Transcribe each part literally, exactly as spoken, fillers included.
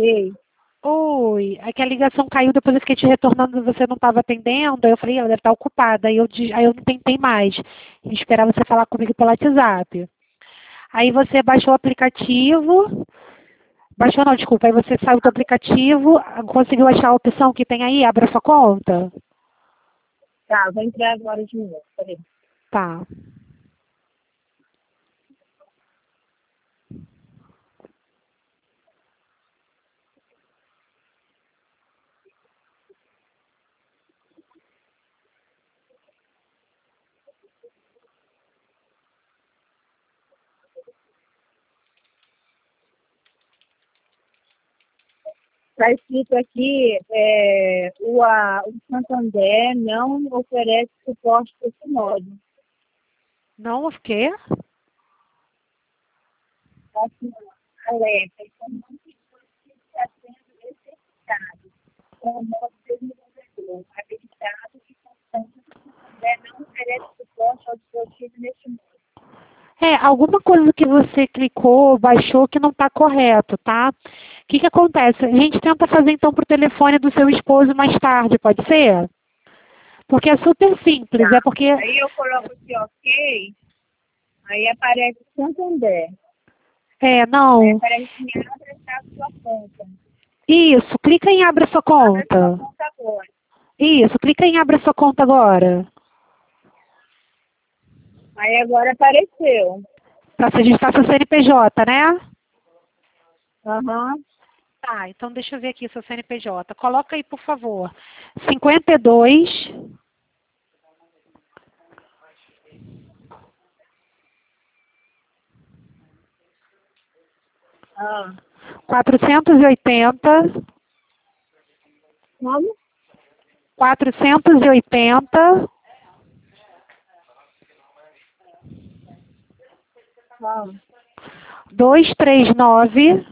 Ei, Oi, é que a ligação caiu, depois eu fiquei te retornando e você não estava atendendo, aí eu falei, ela deve estar ocupada, aí eu, de- aí eu não tentei mais, e esperava você falar comigo pelo WhatsApp. Aí você baixou o aplicativo, baixou não, desculpa, aí você saiu do aplicativo, conseguiu achar a opção que tem aí, abra sua conta? tá, vou entrar agora de novo. Peraí. Tá. Está escrito aqui, é, o, a, o Santander não oferece suporte para esse modo. Não, o quê? Tá assim, alerta, então não está sendo exercitado com o modo desenvolvedor, habilitado e constante. O Santander não oferece suporte ao dispositivo neste modo. É, alguma coisa que você clicou, baixou que não está correto, tá? O que que acontece? A gente tenta fazer então pro telefone do seu esposo mais tarde, pode ser? Porque é super simples, Tá. é porque... Aí eu coloco aqui, ok, aí aparece Santander. É, Aí não. aparece em abra a sua conta. Isso, clica em abra sua Abra sua conta. conta agora. Isso, clica em abra sua conta agora. Aí agora apareceu. Para registrar seu C N P J, né? Aham. Tá, então deixa eu ver aqui seu C N P J. Coloca aí, por favor. cinquenta e dois, Ah. quatrocentos e oitenta, Como? quatrocentos e oitenta, Ah. duzentos e trinta e nove,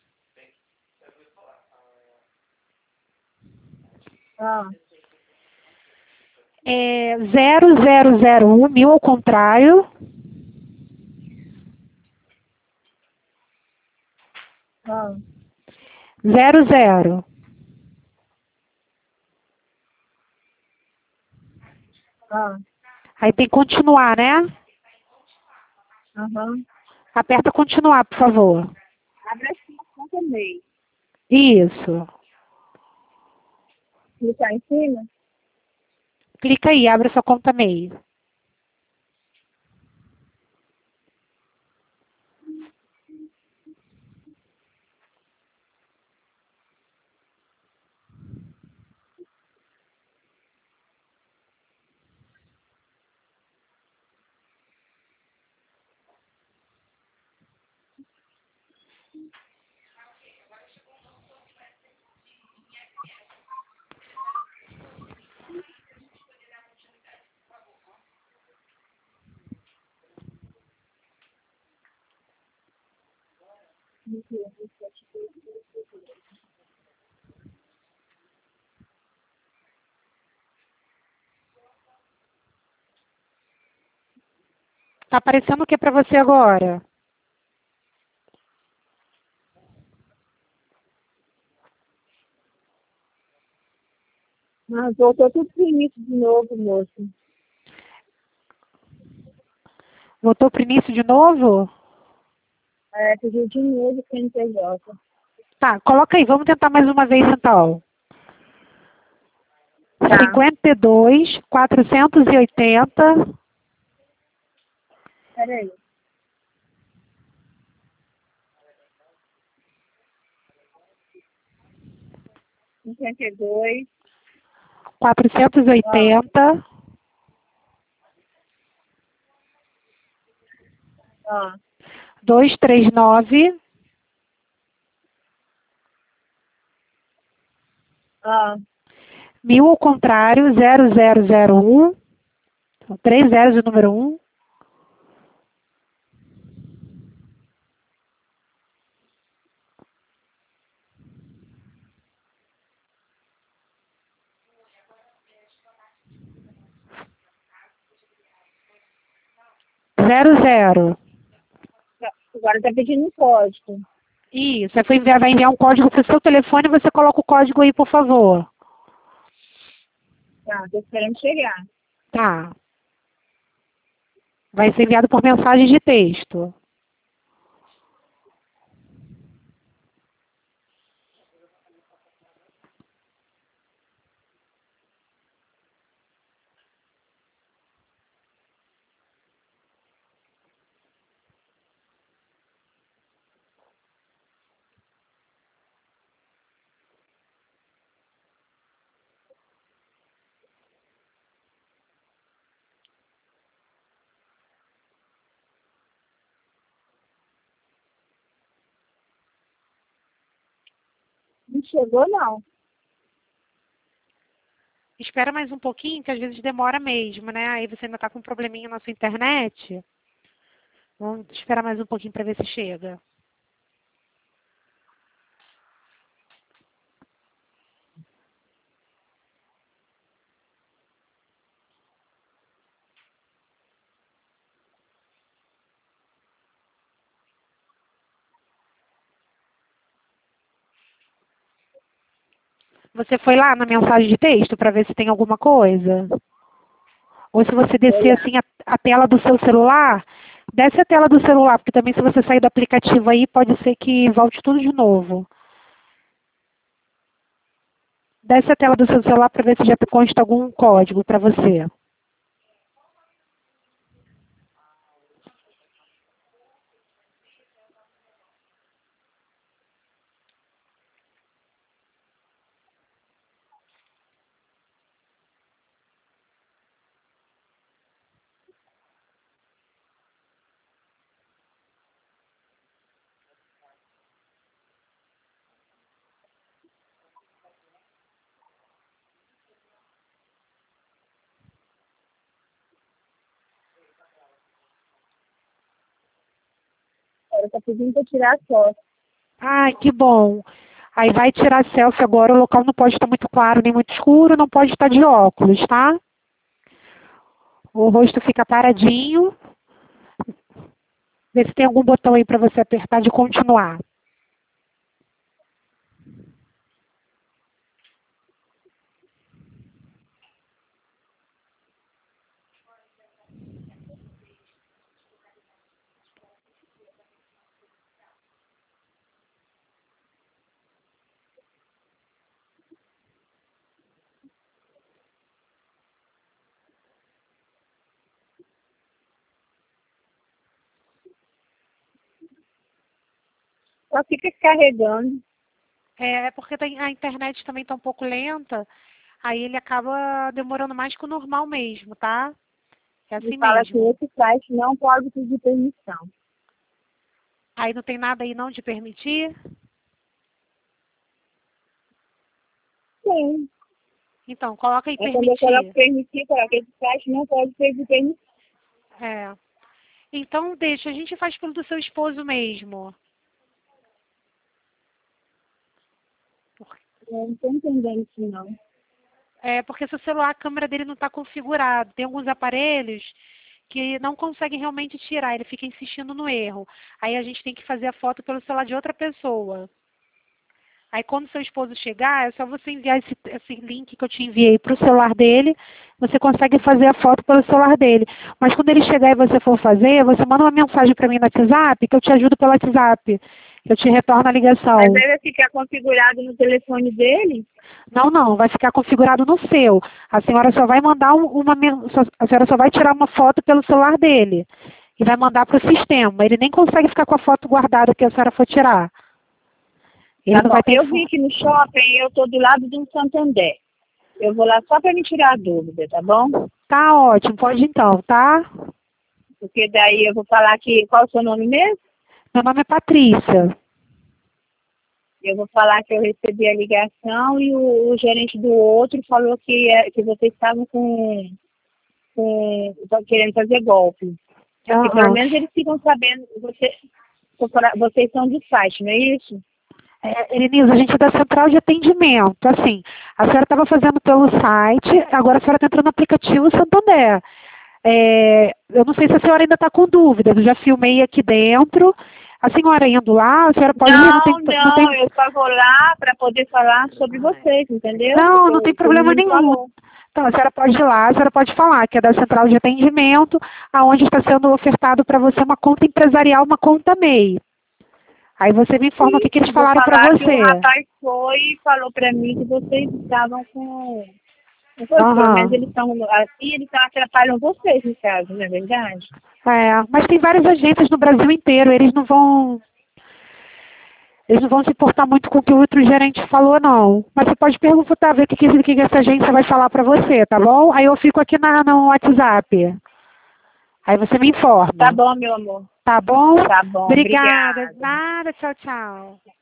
Ah. é, zero zero zero um, mil ao contrário, Ah. zero zero. Ah. Aí tem continuar, né? Aham. Aperta continuar, por favor. Abra a sua conta e-mail. Isso. Clicar em cima? Clica aí, abre sua conta e-mail. Tá aparecendo o que para você agora? Mas voltou tudo pro início de novo, moço. Voltou pro início de novo? É, pediu de novo o C N P J. Tá, coloca aí, vamos tentar mais uma vez então. Tá. cinquenta e dois, quatrocentos e oitenta, Peraí. cinquenta e dois. quatrocentos e Ah. oitenta, Ah. duzentos e trinta e nove, Ah. mil ao contrário, zero zero zero um, são três zeros de número um, zero zero. Agora tá pedindo um código. Isso, aí foi enviar, vai enviar um código para o seu telefone, você coloca o código aí, por favor. Tá, tô esperando chegar. Tá. Vai ser enviado por mensagem de texto. Não chegou, não. Espera mais um pouquinho, que às vezes demora mesmo, né? Aí você ainda está com um probleminha na sua internet. Vamos esperar mais um pouquinho para ver se chega. Você foi lá na mensagem de texto para ver se tem alguma coisa? Ou se você descer Olha, assim a, a tela do seu celular, desce a tela do celular, porque também se você sair do aplicativo aí, pode ser que volte tudo de novo. Desce a tela do seu celular para ver se já consta algum código para você. ela tá pedindo pra tirar foto. Ai, que bom. Aí vai tirar selfie agora, o local não pode estar muito claro nem muito escuro, não pode estar de óculos, tá? O rosto fica paradinho. Vê se tem algum botão aí para você apertar de continuar. Só fica carregando. É, é porque tem- a internet também está um pouco lenta, aí ele acaba demorando mais que o normal mesmo, tá? É Ele assim fala que mesmo. esse site não pode pedir permissão. Aí não tem nada aí não de permitir? Sim. Então, coloca aí É quando eu coloco permitir. permitir, coloca esse site não pode pedir permissão. É. Então, deixa, a gente faz pelo do seu esposo mesmo. Eu não tô entendendo isso, não. É, porque seu celular, a câmera dele não está configurada. Tem alguns aparelhos que não conseguem realmente tirar, ele fica insistindo no erro. Aí a gente tem que fazer a foto pelo celular de outra pessoa. Aí quando seu esposo chegar, é só você enviar esse, esse link que eu te enviei para o celular dele, você consegue fazer a foto pelo celular dele. Mas quando ele chegar e você for fazer, você manda uma mensagem para mim no WhatsApp, que eu te ajudo pelo WhatsApp. Eu te retorno a ligação. Mas deve ficar configurado no telefone dele? Não, não, vai ficar configurado no seu. A senhora só vai mandar um- uma, men- só- a senhora só vai tirar uma foto pelo celular dele e vai mandar para o sistema. Ele nem consegue ficar com a foto guardada que a senhora for tirar. Ele Tá não bom. vai ter. Eu vim aqui no shopping, eu tô do lado do Santander. Eu vou lá só para me tirar a dúvida, tá bom? Tá ótimo, pode então, tá? Porque daí eu vou falar que... Qual é o seu nome mesmo? Meu nome é Patrícia. Eu vou falar que eu recebi a ligação e o, o gerente do outro falou que, é, que vocês estavam com, com tão querendo fazer golpe. Porque pelo Aham. menos eles ficam sabendo, você, vocês são de site, não é isso? É, Elenisa, a gente é da central de atendimento. Assim, a senhora estava fazendo pelo site, agora a senhora está entrando no aplicativo Santander. É, eu não sei se a senhora ainda está com dúvidas, eu já filmei aqui dentro. A senhora indo lá, a senhora pode ir, Não, não tem... não, Não, tem, eu só vou lá para poder falar sobre vocês, entendeu? não, Porque não tem o problema menino nenhum. falou. Então, a senhora pode ir lá, a senhora pode falar que é da central de atendimento, aonde está sendo ofertado para você uma conta empresarial, uma conta M E I. Aí você me informa o que, que eles Vou falaram para falar que o você. rapaz foi e falou para mim que vocês estavam com... Aham. Pelo menos eles estão assim, eles estão atrapalham vocês, no caso, não é verdade? É, mas tem várias agências no Brasil inteiro, eles não vão... Eles não vão se importar muito com o que o outro gerente falou, não. Mas você pode perguntar, ver o que, que, que essa agência vai falar para você, tá bom? Aí eu fico aqui na, no WhatsApp. Aí você me informa. Tá bom, meu amor. Tá bom? Tá bom, Obrigada. obrigada. Nada, tchau, tchau.